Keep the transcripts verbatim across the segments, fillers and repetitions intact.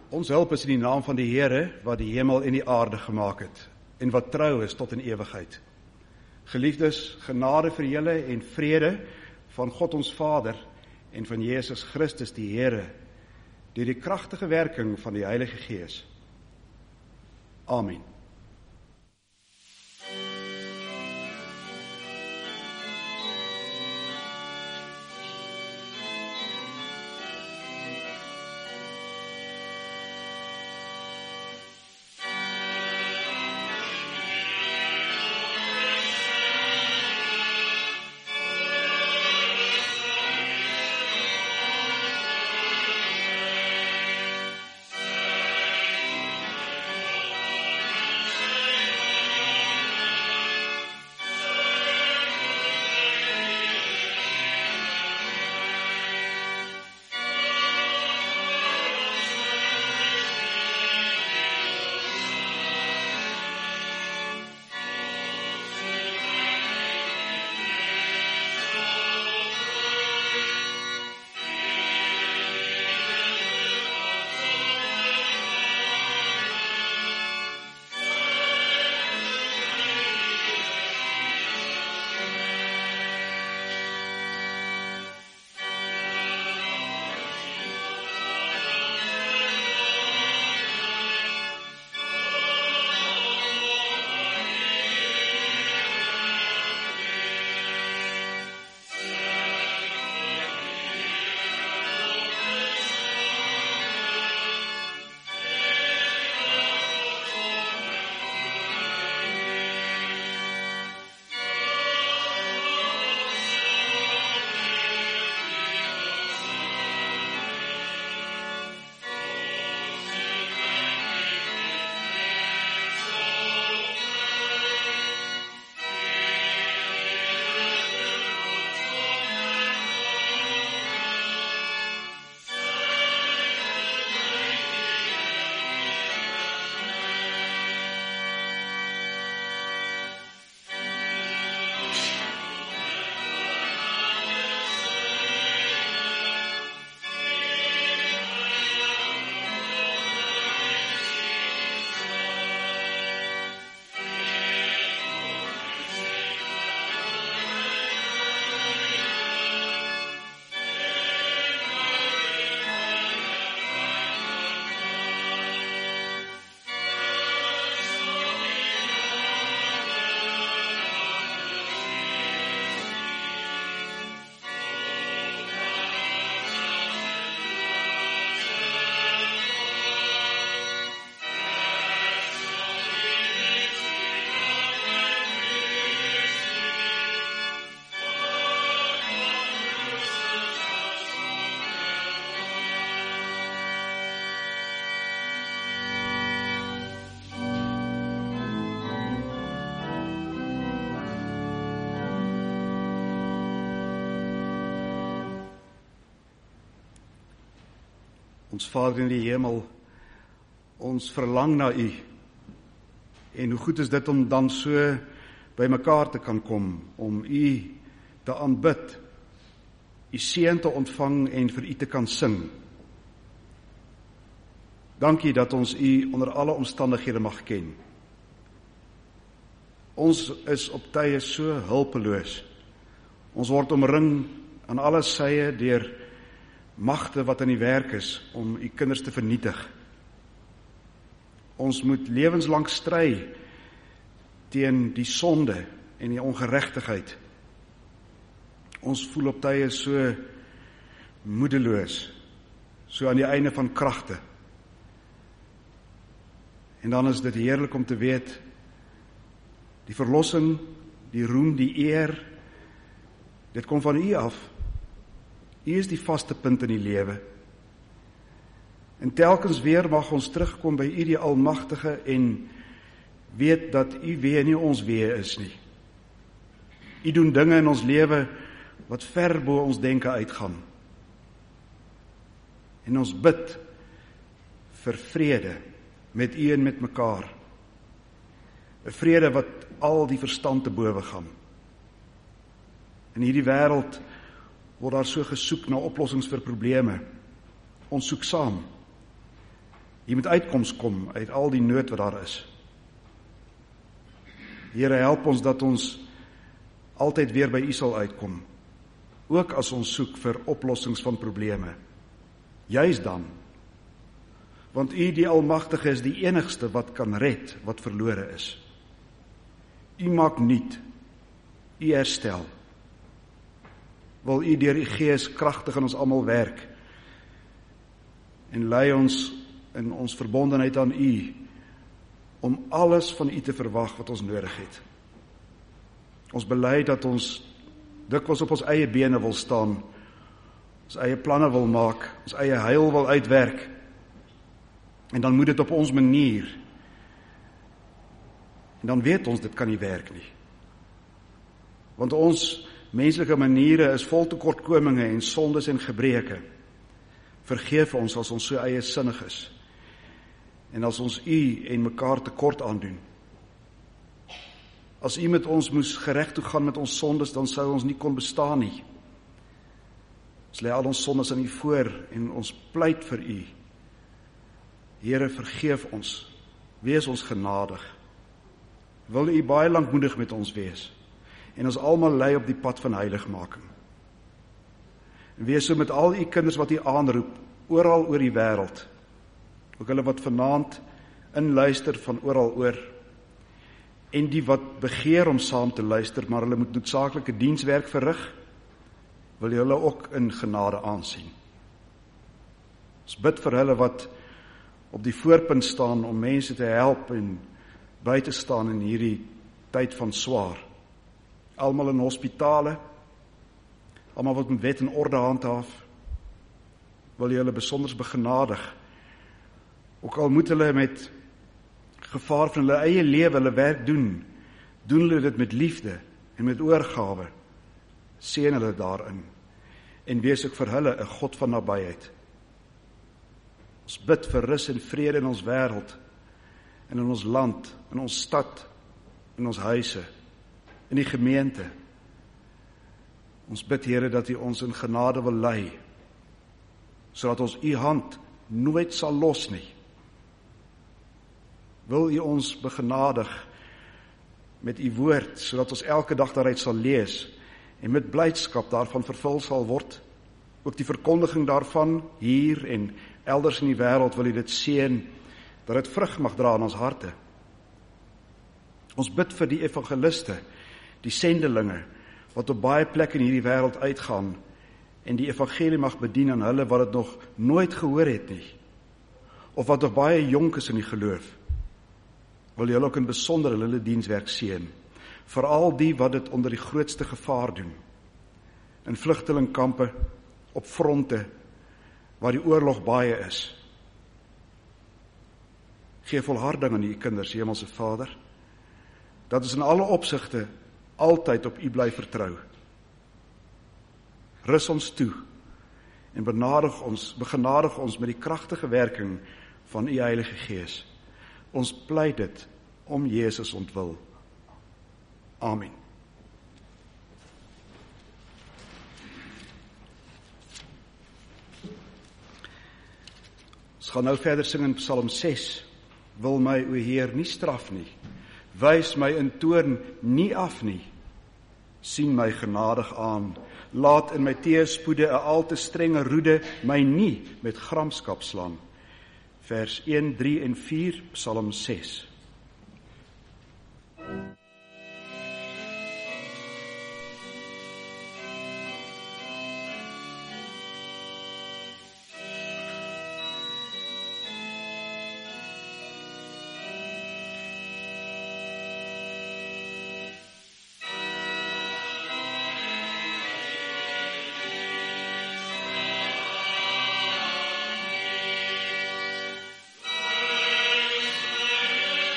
Ons hulp is in die naam van die Here, wat die hemel en die aarde gemaak het, en wat trou is tot in ewigheid. Geliefdes, genade vir julle en vrede van God ons Vader en van Jesus Christus die Here, deur die kragtige werking van die Heilige Gees. Amen. Ons Vader in die hemel, ons verlang na U. En hoe goed is dit om dan so by mekaar te kan kom, om U te aanbid, U seën te ontvang en vir U te kan sing. Dankie dat ons U onder alle omstandighede mag ken. Ons is op tye so hulpeloos. Ons word omring aan alle sye deur magte wat aan die werk is om U kinders te vernietig. Ons moet lewenslang stry teen die sonde en die ongeregtigheid. Ons voel op tye so moedeloos, so aan die einde van kragte. En dan is dit heerlik om te weet, die verlossing, die roem, die eer, dit kom van U af. U is die vaste punt in die lewe. En telkens weer mag ons terugkom by U die Almagtige en weet dat U weë nie ons weë is nie. U doen dinge in ons lewe wat ver bo ons denke uitgaan. En ons bid vir vrede met U en met mekaar. 'n Vrede wat al die verstand te bowe gaan. In hierdie wêreld word daar so gesoek na oplossings vir probleme. Ons soek saam. Hier moet uitkoms kom uit al die nood wat daar is. Here, help ons dat ons altyd weer by U sal uitkom, ook as ons soek vir oplossings van probleme. Juis dan, want U die Almagtige is die enigste wat kan red wat verlore is. U maak nuut, U herstel. Wil U deur U Gees kragtig in ons almal werk en lei ons in ons verbondenheid aan U om alles van U te verwag wat ons nodig het. Ons bely dat ons dikwels op ons eie bene wil staan, ons eie planne wil maak, ons eie heil wil uitwerk, en dan moet dit op ons manier, en dan weet ons dit kan nie werk nie. Want ons menslike maniere is vol tekortkominge en sondes en gebreke. Vergeef ons as ons so eie sinnig is, en as ons U en mekaar tekort aandoen. As U met ons moes gereg toe gaan met ons sondes, dan sou ons nie kon bestaan nie. Ons lê al ons sondes aan U voor en ons pleit vir U. Here, vergeef ons, wees ons genadig. Wil U baie lankmoedig met ons wees en ons almal lei op die pad van heiligmaking. En wees so met al U kinders wat U aanroep, oral oor die wêreld, ook hulle wat vanaand inluister van oral oor, en die wat begeer om saam te luister, maar hulle moet noodsaaklike dienswerk verrig, wil jy hulle ook in genade aansien. Ons bid vir hulle wat op die voorpunt staan om mense te help en by te staan in hierdie tyd van swaar. Almal in hospitale, almal wat met wet en orde handhaaf, wil jy hulle besonders begenadig. Ook al moet hulle met gevaar van hulle eie lewe hulle werk doen, doen hulle dit met liefde en met oorgawe. Seën hulle daarin en wees ook vir hulle 'n God van nabyheid. Ons bid vir rus en vrede in ons wêreld en in ons land, in ons stad, in ons huise, in die gemeente. Ons bid, Here, dat U ons in genade wil lei, sodat ons U hand nooit sal los nie. Wil U ons begenadig met U woord, sodat ons elke dag daaruit sal lees en met blydskap daarvan vervul sal word. Ook die verkondiging daarvan hier en elders in die wêreld wil U dit seën, dat dit vrug mag dra in ons harte. Ons bid vir die evangeliste, die sendelinge, wat op baie plekke in hierdie wêreld uitgaan en die evangelie mag bedien aan hulle wat dit nog nooit gehoor het nie, of wat nog baie jonk is in die geloof. Wil jy ook in besonder hulle dienswerk seën, veral die wat dit onder die grootste gevaar doen, in vlugtelingkampe, op fronte, waar die oorlog baie is. Gee volharding aan U kinders, Hemelse Vader, dat ons in alle opsigte altyd op U bly vertrou. Rus ons toe en benadig ons, begenadig ons met die kragtige werking van U Heilige Gees. Ons pleit dit om Jesus ontwil. Amen. Ons gaan nou verder sing in Psalm ses. Wil my, o Heer, nie straf nie, wys my in toorn nie af nie, sien my genadig aan, laat in my teëspoede 'n al te strenge roede my nie met gramskap slaan. Vers een, drie en vier, Psalm ses. Amen.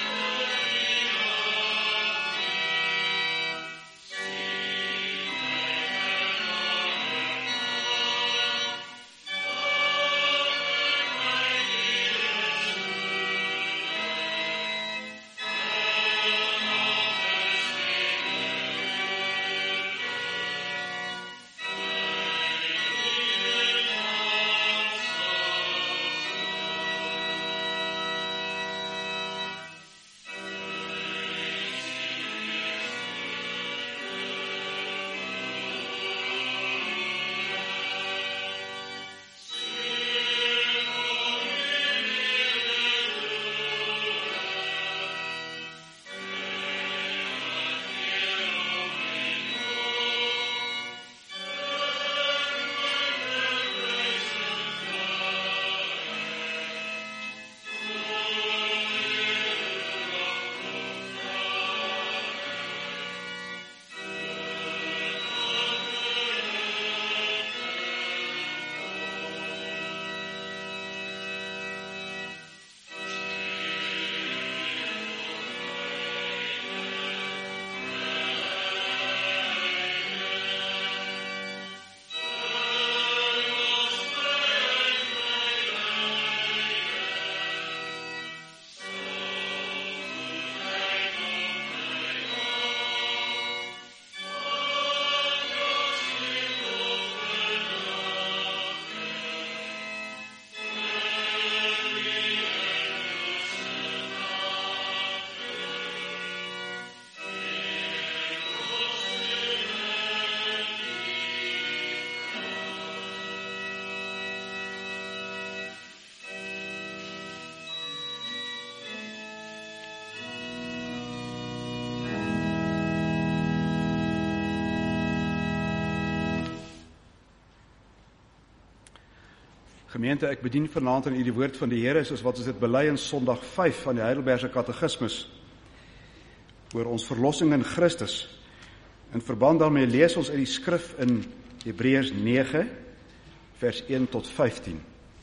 Gemeente, ek bedien vanaand aan u die woord van die Here, soos wat ons dit bely in Sondag vyf van die Heidelbergse Katekismus, oor ons verlossing in Christus. In verband daarmee lees ons uit die skrif in Hebreërs nege, vers een tot vyftien.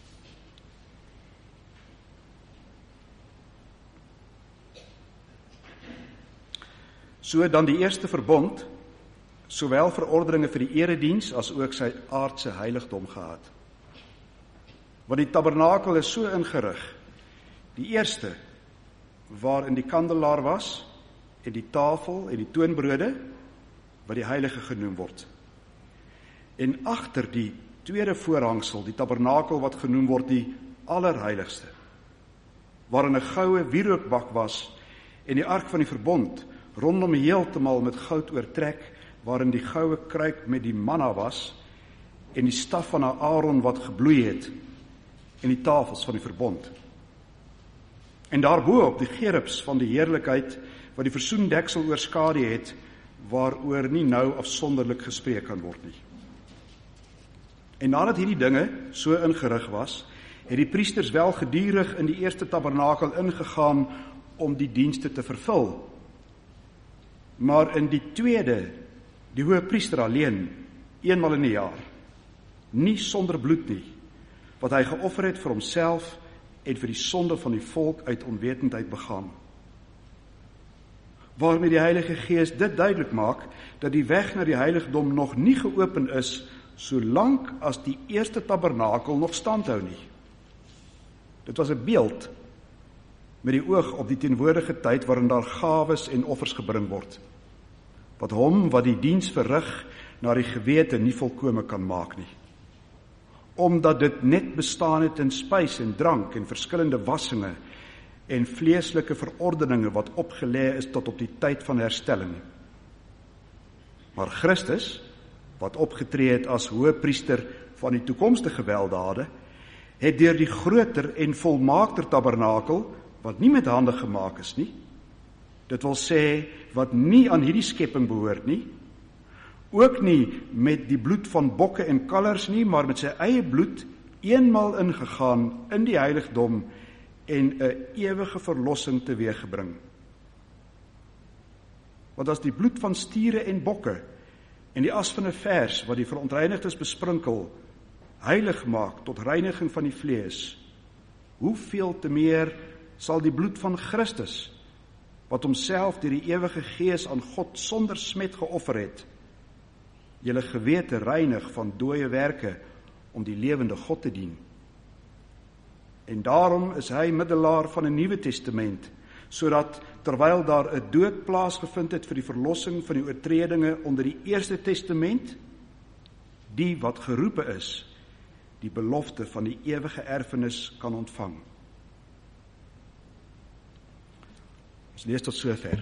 So dan die eerste verbond, sowel verordeninge vir die erediens, as ook sy aardse heiligdom gehad. Want die tabernakel is so ingerig, die eerste, waarin die kandelaar was, en die tafel en die toonbrode, wat die heilige genoem word. En agter die tweede voorhangsel, die tabernakel wat genoem word die allerheiligste, waarin 'n goue wierookbak was, en die ark van die verbond, rondom heeltemal met goud oortrek, waarin die goue kruik met die manna was, en die staf van Aaron wat gebloei het, en die tafels van die verbond. En daarbo op die gerubs van die heerlikheid, wat die versoendeksel oorskadu het, waaroor nie nou afsonderlik gespreek kan word nie. En nadat hierdie dinge so ingerig was, het die priesters wel gedurig in die eerste tabernakel ingegaan om die dienste te vervul. Maar in die tweede, die hoëpriester alleen, eenmal in 'n jaar, nie sonder bloed nie, wat hy geoffer het vir homself en vir die sonde van die volk uit onwetendheid begaan. Waarmee die Heilige Gees dit duidelik maak, dat die weg na die heiligdom nog nie geopen is, solank as die eerste tabernakel nog standhou nie. Dit was 'n beeld met die oog op die teenwoordige tyd waarin daar gawes en offers gebring word, wat hom wat die diens verrig na die gewete nie volkome kan maak nie. Omdat dit net bestaan het in spys en drank en verskillende wassinge en vleeslike verordeninge wat opgelê is tot op die tyd van herstelling. Maar Christus, wat opgetree het as hoëpriester van die toekomstige weldade, het deur die groter en volmaakter tabernakel, wat nie met hande gemaak is nie, dit wil sê, wat nie aan hierdie skepping behoort nie, ook nie met die bloed van bokke en kalvers nie, maar met sy eie bloed eenmal ingegaan in die heiligdom en 'n ewige verlossing teweeggebring. Want as die bloed van stiere en bokke en die as van 'n vers wat die verontreinigdes besprinkel, heilig maak tot reiniging van die vlees, hoeveel te meer sal die bloed van Christus, wat homself deur die ewige Gees aan God sonder smet geoffer het, julle gewete reinig van dooie werke om die lewende God te dien. En daarom is hy middelaar van 'n Nuwe Testament, sodat terwyl daar 'n dood plaasgevind het vir die verlossing van die oortredinge onder die Eerste Testament, die wat geroepe is, die belofte van die ewige erfenis kan ontvang. Ons lees tot sover.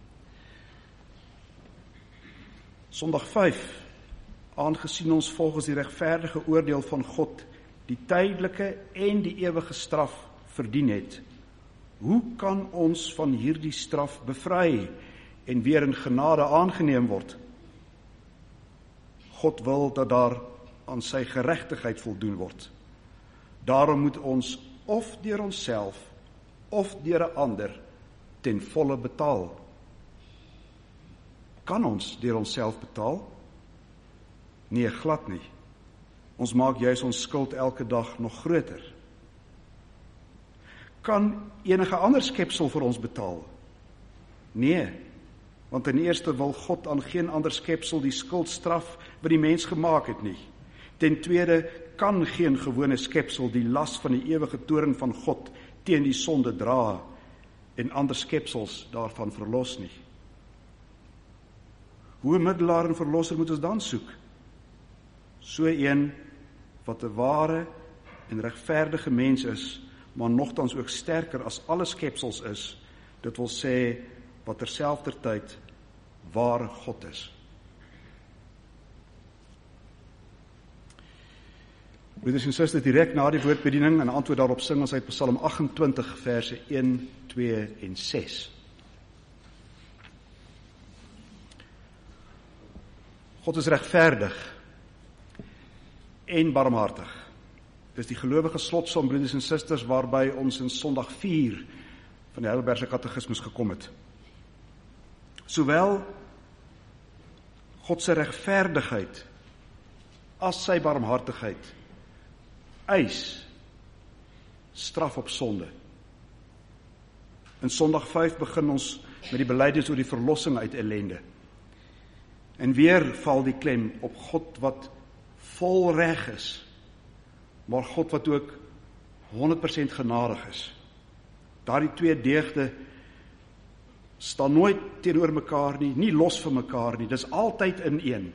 Sondag vyf, aangesien ons volgens die regverdige oordeel van God die tydelike en die ewige straf verdien het, hoe kan ons van hierdie straf bevry en weer in genade aangeneem word? God wil dat daar aan sy geregtigheid voldoen word. Daarom moet ons of deur onsself of deur 'n ander ten volle betaal. Kan ons deur onsself betaal? Nee, glad nie. Ons maak juis ons skuld elke dag nog groter. Kan enige ander skepsel vir ons betaal? Nee, want ten eerste wil God aan geen ander skepsel die skuld straf wat die mens gemaak het nie. Ten tweede kan geen gewone skepsel die las van die ewige toorn van God teen die sonde dra en ander skepsels daarvan verlos nie. Hoe middelaar en verlosser moet ons dan soek? So een wat 'n ware en regverdige mens is, maar nogtans ook sterker as alle skepsels is, dit wil sê, wat terselfdertyd ware God is. Broeders en susters, direk na die woordbediening en antwoord daarop sing ons uit Psalm agt-en-twintig verse een, twee en ses. God is regverdig en barmhartig, Dis die gelowige slotsom, broeders en susters, waarby ons in Sondag vier van die Heidelbergse Katekismus gekom het. Sowel God se regverdigheid as sy barmhartigheid eis straf op sonde. In Sondag vyf begin ons met die belydenis oor die verlossing uit ellende. En weer val die klem op God wat vol reg is, maar God wat ook honderd persent genadig is. Daardie twee deugde staan nooit teenoor mekaar nie, nie los van mekaar nie, dis altyd in een.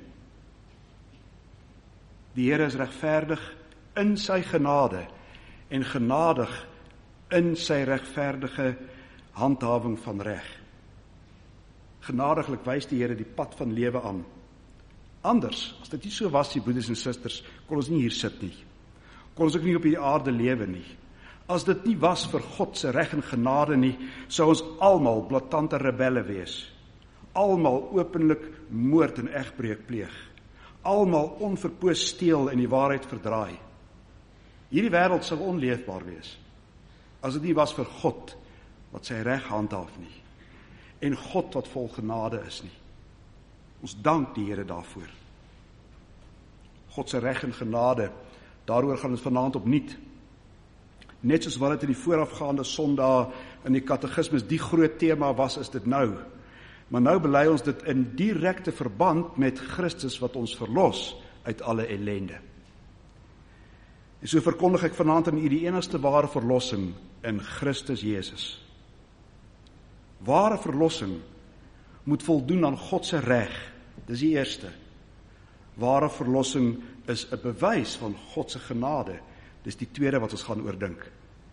Die Here is regverdig in sy genade en genadig in sy regverdige handhawing van reg. Genadiglik wys die Here die pad van lewe aan. Anders, as dit nie so was, die broeders en susters, kon ons nie hier sit nie. Kon ons ook nie op die aarde lewe nie. As dit nie was vir God se reg en genade nie, sou ons almal blaatante rebelle wees. Almal openlik moord en egbreek pleeg. Almal onverpoos steel en die waarheid verdraai. Hierdie wêreld sou onleefbaar wees, as dit nie was vir God wat sy reg handhaaf nie, en God wat vol genade is nie. Ons dank die Here daarvoor. God se reg en genade, daaroor gaan ons vanaand opnuut. Net soos wat dit in die voorafgaande Sondae in die Katekismus die groot tema was, is dit nou. Maar nou bely ons dit in direkte verband met Christus wat ons verlos uit alle ellende. En so verkondig ek vanaand aan u die enigste ware verlossing in Christus Jesus. Ware verlossing moet voldoen aan God se reg. Dis die eerste. Ware verlossing is 'n bewys van God se genade. Dis die tweede wat ons gaan oordink.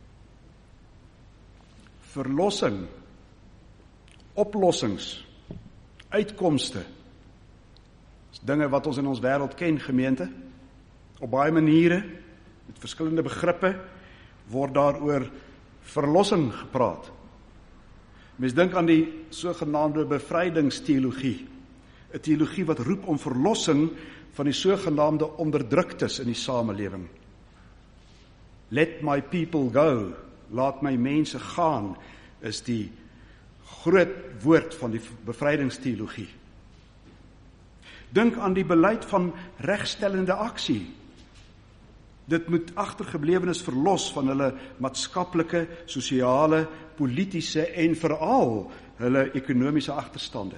Verlossing, oplossings, uitkomste, is dinge wat ons in ons wêreld ken, gemeente. Op baie maniere, met verskillende begrippe, word daar oor verlossing gepraat. Mens dink aan die sogenaamde bevrydingsteologie, 'n teologie wat roep om verlossing van die sogenaamde onderdruktes in die samelewing. Let my people go, laat my mense gaan, is die groot woord van die bevrydingsteologie. Dink aan die beleid van regstellende aksie. Dit moet agtergeblewenes verlos van hulle maatskaplike, sosiale, politiese en veral hulle ekonomiese agterstande.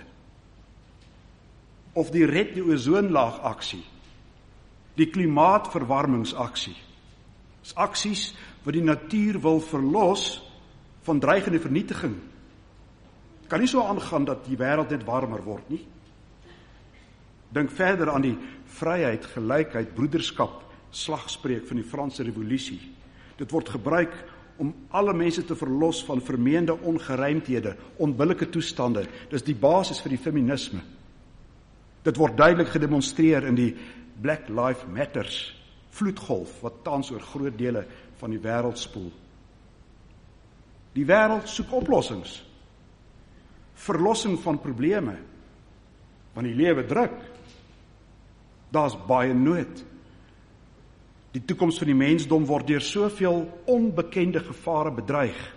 Of die red die ozonlaag aksie, die klimaatverwarmingsaksie. Dis aksies wat die natuur wil verlos van dreigende vernietiging. Het kan nie so aangaan dat die wêreld net warmer word nie. Dink verder aan die vryheid, gelykheid, broederskap, slagspreuk van die Franse revolusie. Dit word gebruik om alle mense te verlos van vermeende ongeruimthede, onbillike toestande. Dis die basis vir die feminisme. Dit word duidelik gedemonstreer in die Black Lives Matters vloedgolf wat tans oor groot dele van die wêreld spoel. Die wêreld soek oplossings. Verlossing van probleme. Want die lewe druk. Daar's baie nood. Die toekoms van die mensdom word deur soveel onbekende gevare bedreig.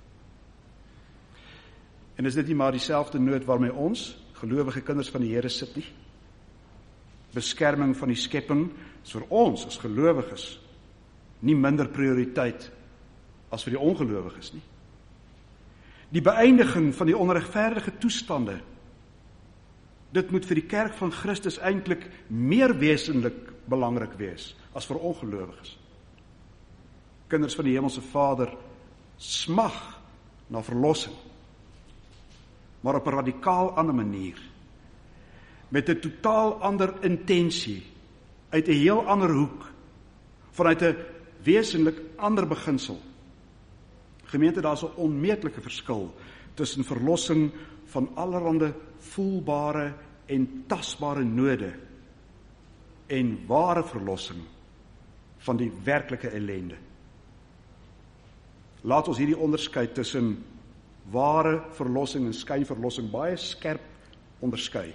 En is dit nie maar dieselfde nood waarmee ons, gelowige kinders van die Here, sit nie? Beskerming van die skepping is vir ons as gelowiges nie minder prioriteit as vir die ongelowiges nie. Die beëindiging van die onregverdige toestande, dit moet vir die kerk van Christus eintlik meer wesenlik belangrik wees as vir ongelowiges. Kinders van die Hemelse Vader smag na verlossing, maar op 'n radikaal ander manier, met 'n totaal ander intensie, uit 'n heel ander hoek, vanuit 'n wesenlik ander beginsel. Gemeente, daar is 'n onmeetlike verskil tussen verlossing van allerhande voelbare en tasbare node en ware verlossing van die werklike ellende. Laat ons hierdie onderskeid tussen ware verlossing en skynverlossing baie skerp onderskei.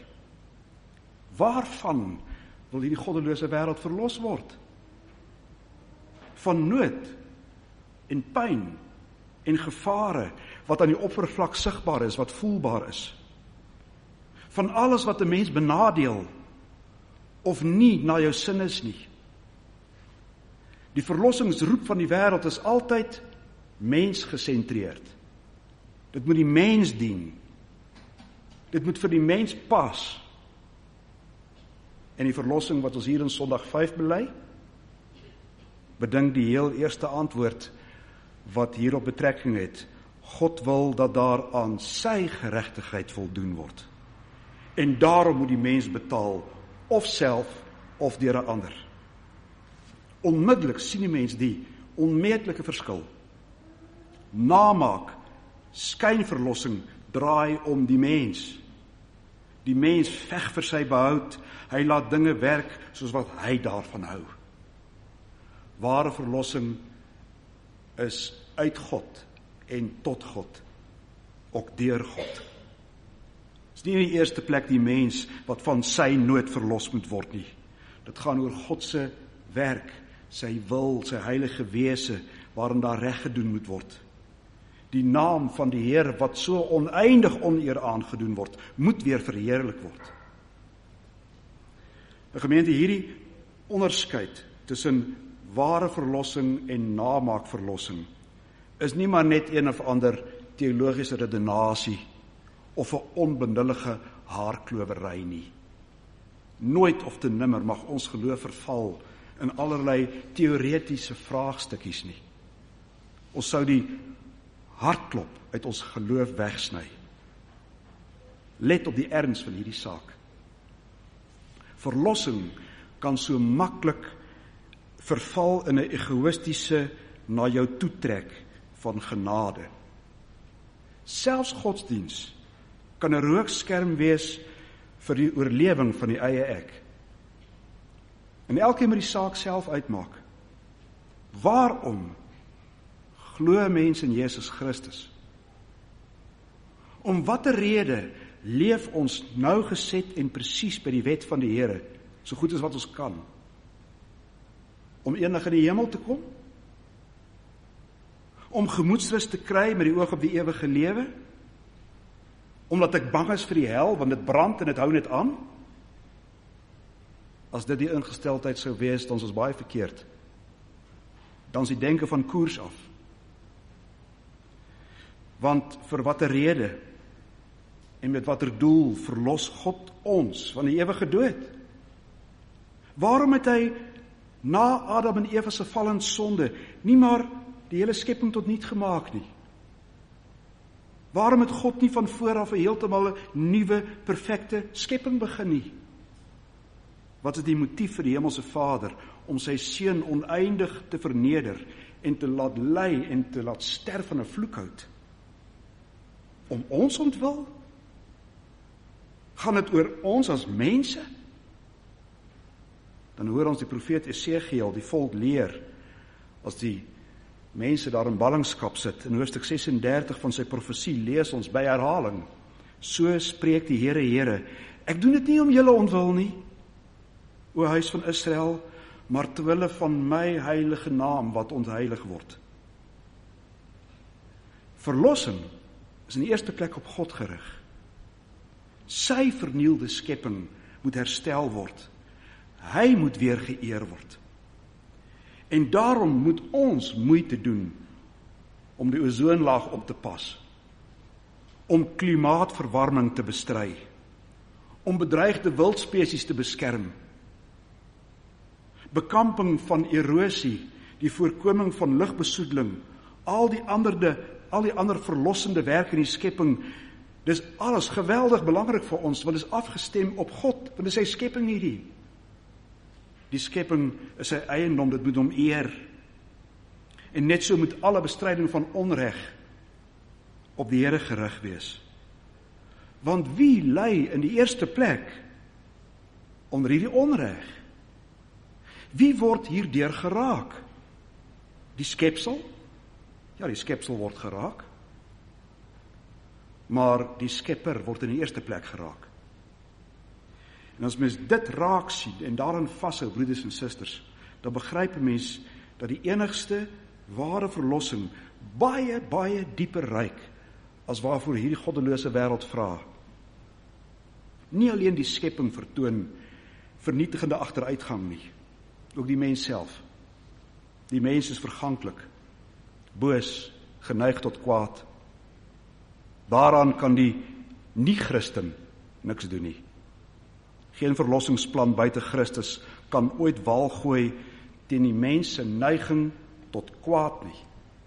Waarvan wil hierdie goddelose wêreld verlos word? van nood en pyn en gevare wat aan die oppervlak sigbaar is, wat voelbaar is. Van alles wat 'n mens benadeel of nie na jou sin is nie. Die verlossingsroep van die wêreld is altyd mensgesentreerd. Dit moet die mens dien. Dit moet vir die mens pas. En die verlossing wat ons hier in Sondag vyf bely, bedink die heel eerste antwoord wat hierop betrekking het. God wil dat daar aan sy geregtigheid voldoen word. En daarom moet die mens betaal, of self, of deur 'n ander. Onmiddellik sien die mens die onmeetlike verskil. Namaak, skynverlossing, draai om die mens. Die mens veg vir sy behoud, hy laat dinge werk soos wat hy daarvan hou. Ware verlossing is uit God en tot God, ook deur God. Dit is nie in die eerste plek die mens wat van sy nood verlos moet word nie. Dit gaan oor God se werk, sy wil, sy heilige wese, waarin daar reg gedoen moet word. Die naam van die Here wat so oneindig oneer aangedoen word, moet weer verheerlik word. Die gemeente, hierdie onderskeid tussen ware verlossing en namaakverlossing is nie maar net een of ander teologiese redenasie of 'n onbenullige haarklowery nie. Nooit of te nimmer mag ons geloof verval in allerlei teoretiese vraagstukkies nie. Ons sou die hartklop uit ons geloof wegsny. Let op die erns van hierdie saak. Verlossing kan so maklik verval in 'n egoïstiese na jou toetrek van genade. Selfs godsdiens kan 'n rookskerm wees vir die oorlewing van die eie ek. En elkeen moet die saak self uitmaak. Waarom glo mense in Jesus Christus? Om watter rede leef ons nou geset en presies by die wet van die Here, so goed as wat ons kan? Om eendag in die hemel te kom? Om gemoedsrus te kry met die oog op die ewige lewe? Omdat ek bang is vir die hel, want dit brand en dit hou net aan? As dit die ingesteldheid sou wees, dan is ons baie verkeerd. Dan is die denke van koers af. Want vir watter rede en met watter doel verlos God ons van die ewige dood? Waarom het hy na Adam en Eva se val en sonde nie maar die hele skepping tot niet gemaak nie? Waarom het God nie van vooraf 'n heeltemal 'n nuwe, perfekte skepping begin nie? Wat is die motief vir die hemelse Vader om sy seun oneindig te verneder en te laat ly en te laat sterf van 'n vloekhout? Om ons ontwil? Gaan dit oor ons as mense? Dan hoor ons die profeet Esegiel die volk leer, as die mense daar in ballingskap sit, in hoofstuk sesendertig van sy profesie lees ons by herhaling, so spreek die Here, Here, ek doen dit nie om julle ontwil nie, o huis van Israel, maar terwille van my heilige naam wat ontheilig word. Verlossing is in die eerste plek op God gerig. Sy vernielde skepping moet herstel word. Hy moet weer geëer word. En daarom moet ons moeite doen om die ozonlaag op te pas, om klimaatverwarming te bestry, om bedreigde wildspesies te beskerm, bekamping van erosie, die voorkoming van lugbesoedeling, al die ander, al die ander verlossende werk in die skepping, dis alles geweldig belangrik vir ons, want dit is afgestem op God, want dit is sy skepping hierdie. Die skepping is sy eiendom, dit moet hom eer. En net so moet alle bestryding van onreg op die Here gerig wees. Want wie ly in die eerste plek onder hierdie onreg? Wie word hierdeur geraak? Die skepsel? Ja, die skepsel word geraak. Maar die skepper word in die eerste plek geraak. En as mens dit raak sien en daarin vashou, broeders en susters, dan begryp 'n mens dat die enigste ware verlossing baie, baie dieper reik as waarvoor hierdie goddelose wêreld vra. Nie alleen die skepping vertoon vernietigende agteruitgang nie, ook die mens self. Die mens is verganklik, boos, geneig tot kwaad. Daaraan kan die nie-Christen niks doen nie. Geen verlossingsplan buite Christus kan ooit waal gooi teen die mens se neiging tot kwaad nie.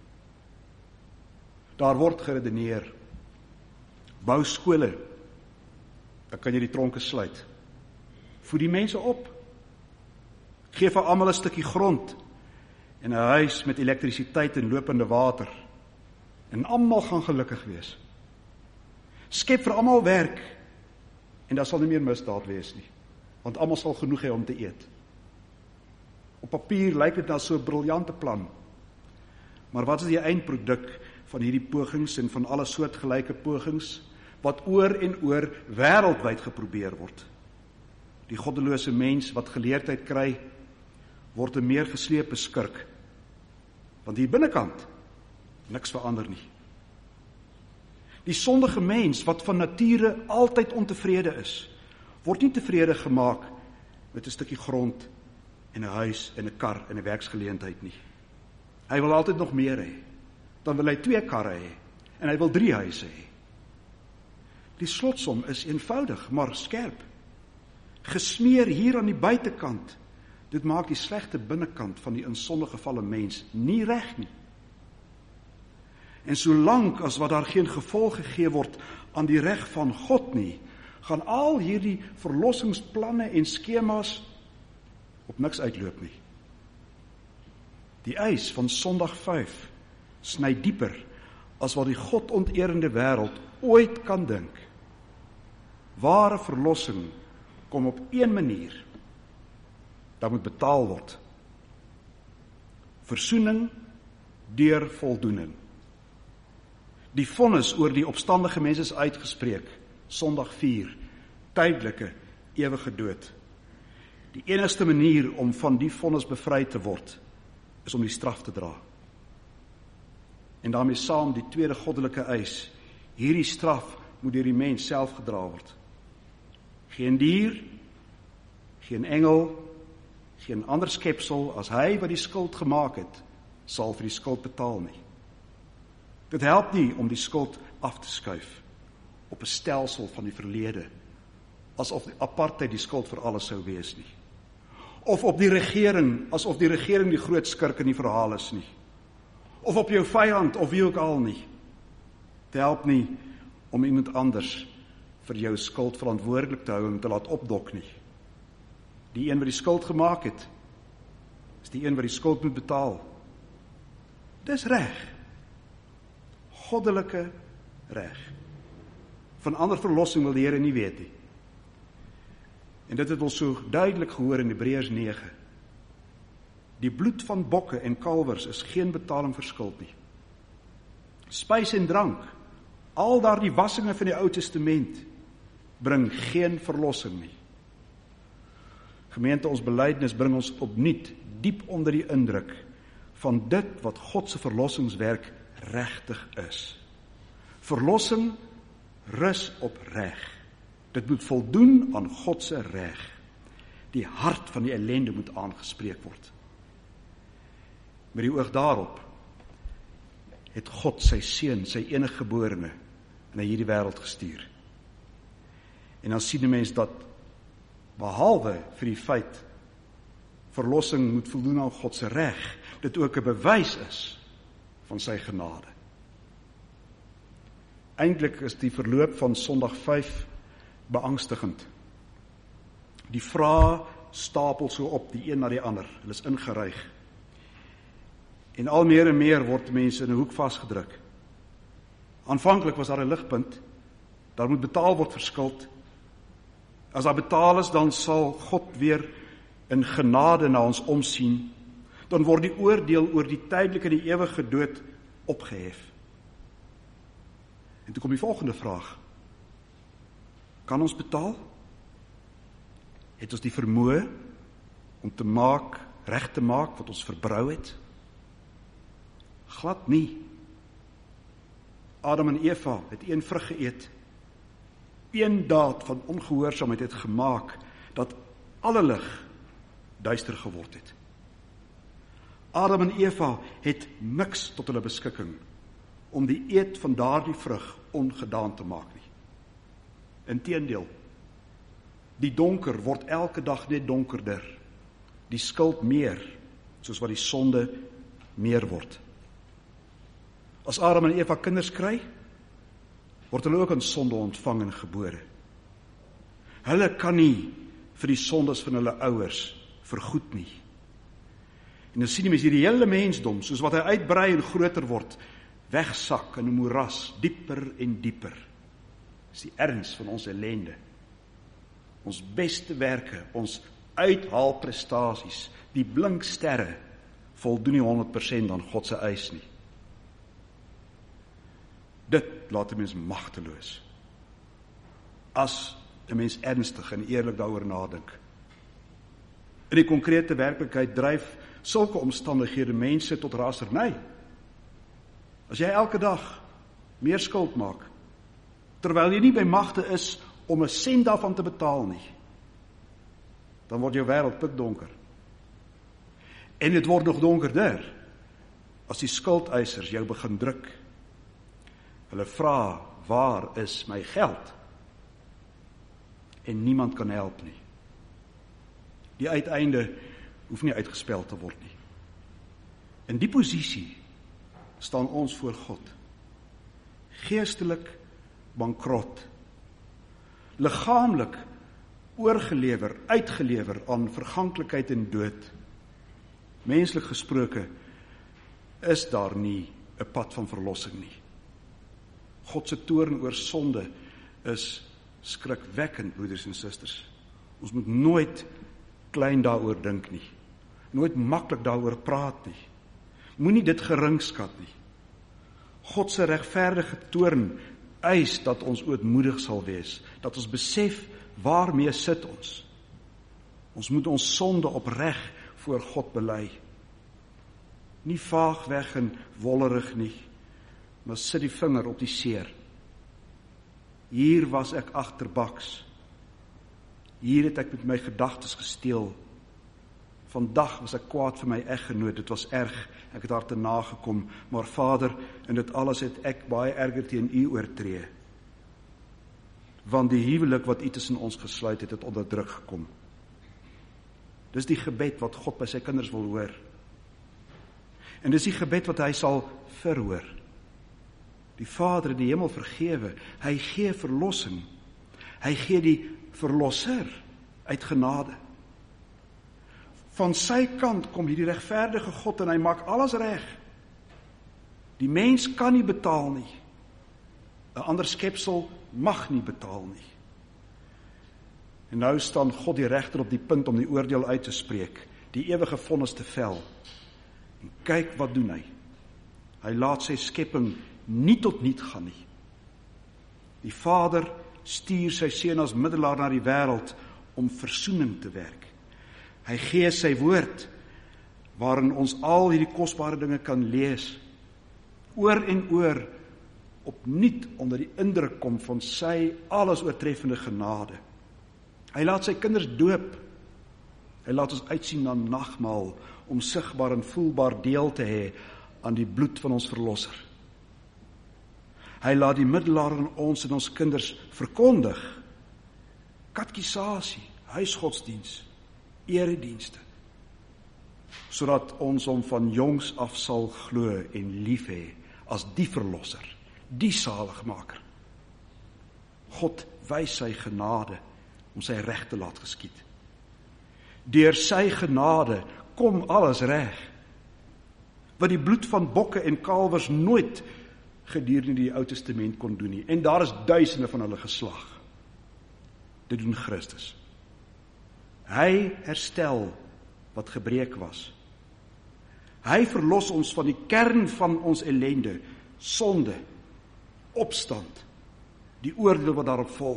Daar word geredeneer, bou skole, dan kan jy die tronke sluit. Voed die mense op, gee vir almal 'n stukkie grond en 'n huis met elektrisiteit en lopende water, en almal gaan gelukkig wees. Skep vir almal werk, en daar sal nie meer misdaad wees nie, want almal sal genoeg hê om te eet. Op papier lyk dit na so 'n briljante plan, maar wat is die eindproduk van hierdie pogings en van alle soortgelyke pogings, wat oor en oor wêreldwyd geprobeer word? Die goddelose mens wat geleerdheid kry, word 'n meer geslepe skurk, want hier binnekant niks verander nie. Die sondige mens wat van nature altyd ontevrede is, word nie tevrede gemaak met 'n stukkie grond en 'n huis en 'n kar en 'n werksgeleentheid nie. Hy wil altyd nog meer hê. Dan wil hy twee karre hê en hy wil drie huise hê. Die slotsom is eenvoudig, maar skerp. Gesmeer hier aan die buitekant. Dit maak die slegte binnekant van die in sonde gevalle mens nie reg nie. En solank as wat daar geen gevolg gegee word aan die reg van God nie, gaan al hierdie verlossingsplanne en skemas op niks uitloop nie. Die eis van Sondag vyf sny dieper as wat die godonterende wêreld ooit kan dink. Ware verlossing kom op een manier. Dat moet betaal word. Versoening deur voldoening. Die vonnis oor die opstandige mens is uitgespreek. Sondag vier, tydelike, ewige dood. Die enigste manier om van die vonnis bevry te word, is om die straf te dra. En daarmee saam die tweede goddelike eis, hierdie straf moet deur die mens self gedra word. Geen dier, geen engel, geen ander skepsel as hy wat die skuld gemaak het, sal vir die skuld betaal nie. Dit help nie om die skuld af te skuif op 'n stelsel van die verlede, asof die apartheid die skuld vir alles sou wees nie. Of op die regering, asof die regering die groot skurk in die verhaal is nie. Of op jou vyand, of wie ook al nie. Dit help nie om iemand anders vir jou skuld verantwoordelik te hou en te laat opdok nie. Die een wat die skuld gemaak het, is die een wat die skuld moet betaal. Dis reg. Goddelike reg. Van ander verlossing wil die Here nie weet nie. En dit het ons so duidelik gehoor in Hebreërs nege. Die bloed van bokke en kalwers is geen betaling vir skuld nie. Spys en drank, al daardie wassinge van die Ou Testament, bring geen verlossing nie. Gemeente, ons belydenis bring ons opnuut diep onder die indruk van dit wat God se verlossingswerk regtig is. Verlossing rus op reg. Dit moet voldoen aan God se reg. Die hart van die ellende moet aangespreek word. Met die oog daarop het God sy seun, sy enige geborene, na hierdie wêreld gestuur. En dan sien die mens dat behalwe vir die feit verlossing moet voldoen aan God se reg, dit ook 'n bewys is van sy genade. Eintlik is die verloop van Sondag vyf beangstigend. Die vrae stapel so op, die een na die ander. Hulle is ingeryg. En al meer en meer word mense in 'n hoek vasgedruk. Aanvanklik was daar 'n ligpunt. Daar moet betaal word vir skuld. As daar betaal is, dan sal God weer in genade na ons omsien. Dan word die oordeel oor die tydelike en die ewige dood opgehef. En toe kom die volgende vraag. Kan ons betaal? Het ons die vermoë om te maak, reg te maak wat ons verbrou het? Glad nie. Adam en Eva het een vrug geëet. Een daad van ongehoorsaamheid het gemaak dat alle lig duister geword het. Adam en Eva het niks tot hulle beskikking om die eet van daardie vrug ongedaan te maak nie. Inteendeel, die donker word elke dag net donkerder. Die skuld meer, soos wat die sonde meer word. As Adam en Eva kinders kry, word hulle ook in sonde ontvang en gebore. Hulle kan nie vir die sondes van hulle ouers vergoed nie. En dan sien jy mens hierdie hele mensdom, soos wat hy uitbrei en groter word, wegsak in 'n moeras, dieper en dieper. Dis die erns van ons ellende. Ons beste werke, ons uithaalprestasies, die blink sterre, voldoen nie honderd persent aan God se eis nie. Dit laat 'n mens magteloos. As 'n mens ernstig en eerlik daaroor nadink. In die konkrete werklikheid dryf sulke omstandighede mense tot raserny. As jy elke dag meer skuld maak, terwyl jy nie by magte is om 'n sent daarvan te betaal nie, dan word jou wêreld pikdonker. En dit word nog donkerder as die skuldeisers jou begin druk. Hulle vra, waar is my geld? En niemand kan help nie. Die uiteinde hoef nie uitgespel te word nie. In die posisie staan ons voor God. Geestelik bankrot. Liggaamlik oorgelewer, uitgelewer aan verganklikheid en dood. Menslik gesproke is daar nie 'n pad van verlossing nie. God se toorn oor sonde is skrikwekkend, broeders en susters. Ons moet nooit klein daaroor dink nie. Nooit maklik daaroor praat nie. Moenie dit geringskat nie. God se regverdige toorn eis dat ons ootmoedig sal wees, dat ons besef waarmee sit ons. Ons moet ons sonde opreg voor God bely. Nie vaag weg en wollerig nie, maar sit die vinger op die seer. Hier was ek agterbaks. Hier het ek met my gedagtes gesteel. Vandag was ek kwaad vir my eggenoot, dit was erg, ek het haar te nagekom, maar Vader, in dit alles het ek baie erger teen U oortree. Want die huwelik wat U tussen ons gesluit het, het onder druk gekom. Dis die gebed wat God by sy kinders wil hoor. En dis die gebed wat hy sal verhoor. Die Vader in die hemel vergewe, hy gee verlossing. Hy gee die verlosser uit genade. Van sy kant kom hierdie regverdige God en hy maak alles reg. Die mens kan nie betaal nie. 'n Ander skepsel mag nie betaal nie. En nou staan God die regter op die punt om die oordeel uit te spreek, die ewige vonnis te vel. En kyk wat doen hy. Hy laat sy skepping nie tot niet gaan nie. Die Vader stuur sy seun as middelaar na die wêreld om versoening te werk. Hy gee sy woord, waarin ons al hierdie kosbare dinge kan lees, oor en oor, opnuut onder die indruk kom van sy alles oortreffende genade. Hy laat sy kinders doop, hy laat ons uitsien na nagmaal, om sigbaar en voelbaar deel te hê aan die bloed van ons verlosser. Hy laat die middelaar aan ons en ons kinders verkondig, katekisasie, huisgodsdiens, eredienste, sodat ons hom van jongs af sal glo en lief hê as die verlosser, die saligmaker. God wys sy genade om sy reg te laat geskied. Deur sy genade kom alles reg, wat die bloed van bokke en kalwers nooit gedurende die Ou Testament kon doen nie. En daar is duisende van hulle geslag. Dit doen Christus. Hy herstel wat gebreek was. Hy verlos ons van die kern van ons ellende, sonde, opstand, die oordeel wat daarop volg.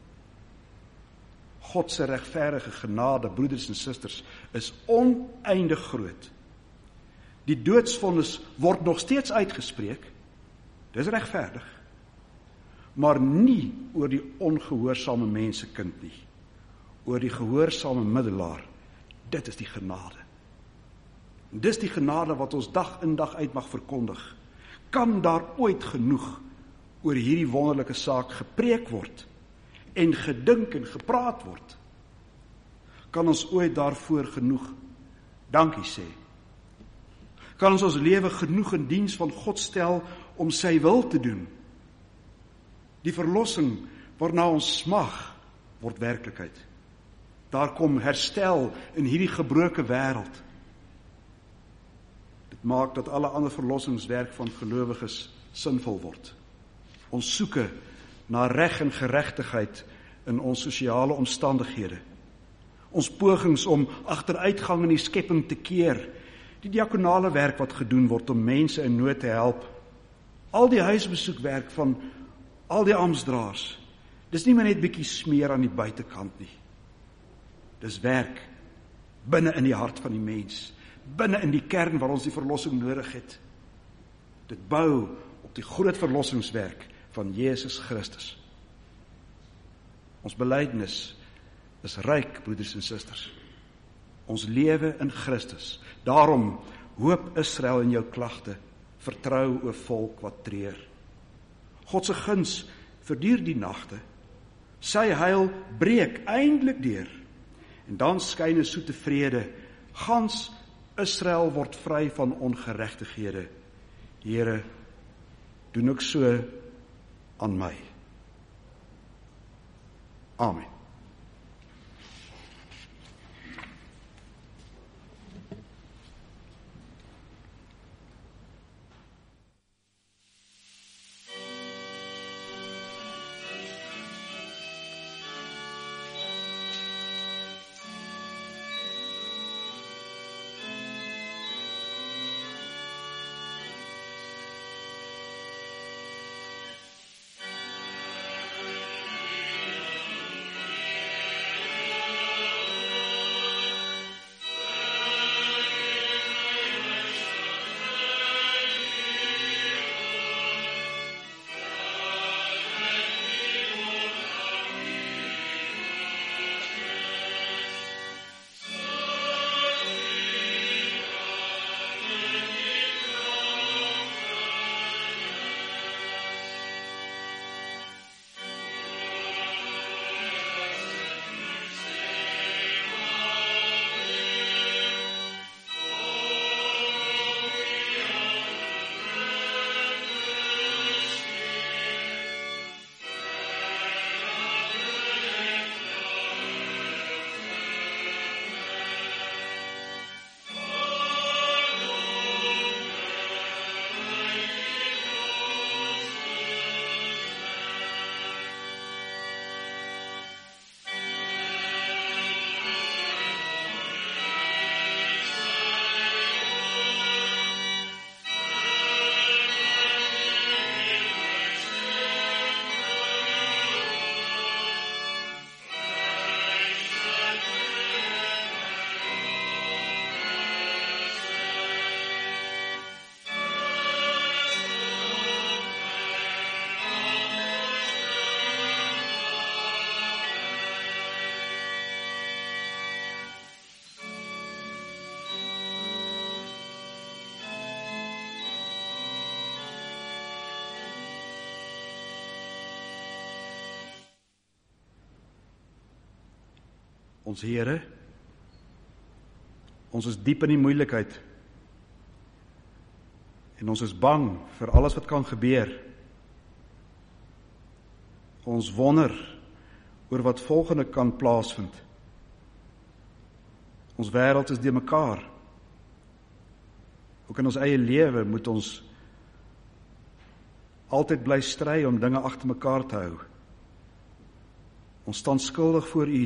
God se regverdige genade, broeders en susters, is oneindig groot. Die doodsvonnis word nog steeds uitgespreek. Dis regverdig. Maar nie oor die ongehoorsame mensekind nie. Oor die gehoorsame middelaar. Dit is die genade. Dis die genade wat ons dag in dag uit mag verkondig. Kan daar ooit genoeg oor hierdie wonderlike saak gepreek word en gedink en gepraat word? Kan ons ooit daarvoor genoeg dankie sê? Kan ons ons lewe genoeg in diens van God stel om sy wil te doen? Die verlossing waarna ons smag word werklikheid. Daar kom herstel in hierdie gebroke wêreld. Dit maak dat alle ander verlossingswerk van gelowiges sinvol word. Ons soeke na reg en geregtigheid in ons sosiale omstandighede. Ons pogings om agteruitgang in die skepping te keer, die diakonale werk wat gedoen word om mense in nood te help, al die huisbesoekwerk van al die amptdraers, dis nie maar net bietjie smeer aan die buitekant nie. Dis werk binne in die hart van die mens, binne in die kern waar ons die verlossing nodig het. Dit bou op die groot verlossingswerk van Jesus Christus. Ons belydenis is ryk, broeders en susters. Ons lewe in Christus. Daarom hoop Israel in jou klagte, vertrou o volk wat treur. God se guns verduur die nagte. Sy heil breek eindelik deur. En dan skyn 'n soete vrede. Gans Israel word vry van ongeregtighede. Here, doen ook so aan my. Amen. Ons Here, ons is diep in die moeilikheid en ons is bang vir alles wat kan gebeur. Ons wonder oor wat volgende kan plaasvind. Ons wêreld is de mekaar. Ook in ons eie lewe moet ons altyd bly stry om dinge agter mekaar te hou. Ons staan skuldig voor U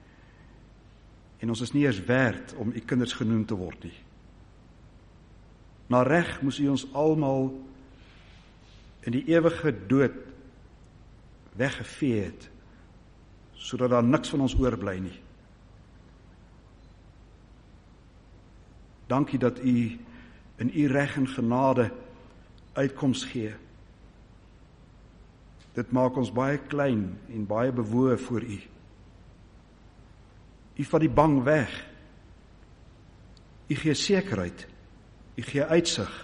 en ons is nie eers werd om U kinders genoem te word nie. Na reg moes U ons almal in die ewige dood weggevee het, sodat daar niks van ons oorbly nie. Dankie dat U in U reg en genade uitkoms gee. Dit maak ons baie klein en baie bewoe voor U. U vat die bang weg. U gee sekerheid. U gee uitsig.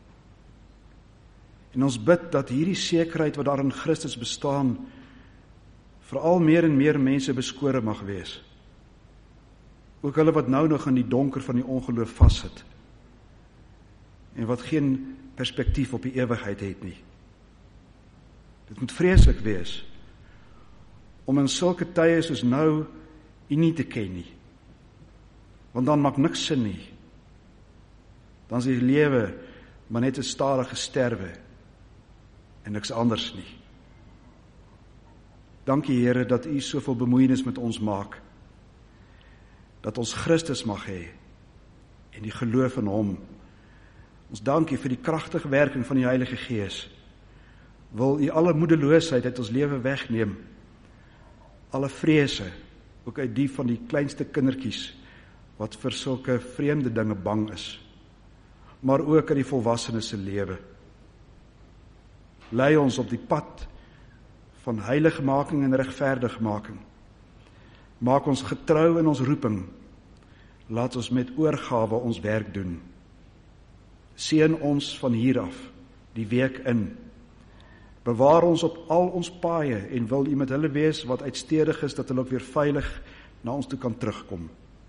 En ons bid dat hierdie sekerheid wat daar in Christus bestaan, veral meer en meer mense beskore mag wees. Ook hulle wat nou nog in die donker van die ongeloof vassit. En wat geen perspektief op die ewigheid het nie. Dit moet vreeslik wees, om in sulke tye soos nou, U nie te ken nie. Want dan maak niks sin nie. Dan is die lewe maar net 'n stadige sterwe, en niks anders nie. Dankie Here dat U soveel bemoeienis met ons maak, dat ons Christus mag hê, en die geloof in Hom. Ons dankie vir die kragtige werking van die Heilige Gees. Wil U alle moedeloosheid uit ons lewe wegneem, alle vrese, ook uit die van die kleinste kindertjies, wat vir sulke vreemde dinge bang is, maar ook uit die volwassenes se lewe. Lei ons op die pad van heiligmaking en regverdigmaking. Maak ons getrou in ons roeping. Laat ons met oorgawe ons werk doen. Seën ons van hier af, die week in. Bewaar ons op al ons paaie en wil U met hulle wees wat uitstedig is, dat hulle ook weer veilig na ons toe kan terugkom.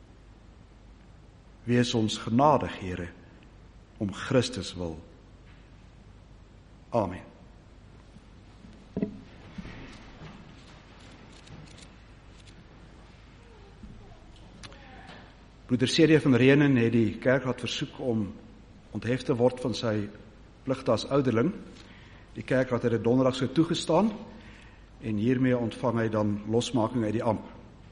Wees ons genadig, Here, om Christus wil. Amen. Broeder C D van Renen het die kerkraad versoek om onthef te word van sy pligte as ouderling. Die kerkraad het dit donderdag so toegestaan en hiermee ontvang hy dan losmaking uit die amp.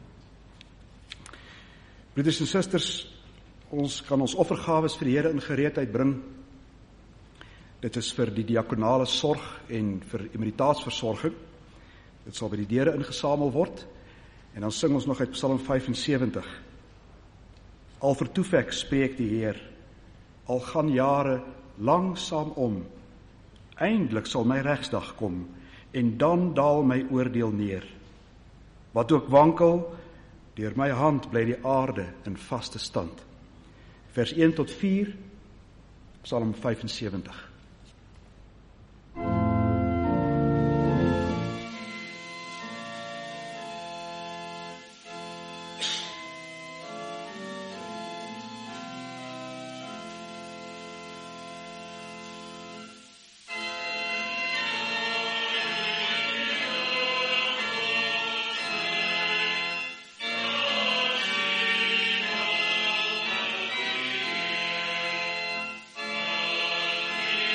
Broeders en susters, ons kan ons offergawes vir die Here in gereedheid bring. Dit is vir die diakonale sorg en vir immuniteitsversorging. Dit sal by die deure ingesamel word. En dan sing ons nog uit Psalm vyfensewentig. Al vertoef ek, spreek die Heer, al gaan jare langsaam om, eindelik sal my regsdag kom, en dan daal my oordeel neer. Wat ook wankel, deur my hand bly die aarde in vaste stand. Vers een tot vier, Psalm vyfensewentig. Amen.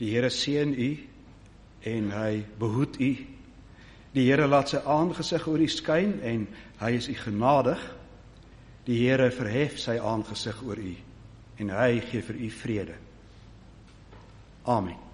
Die Here seën u en hy behoed u. Die Here laat sy aangesig oor u skyn en hy is u genadig. Die Here verhef sy aangesig oor u en hy gee vir u vrede. Amen.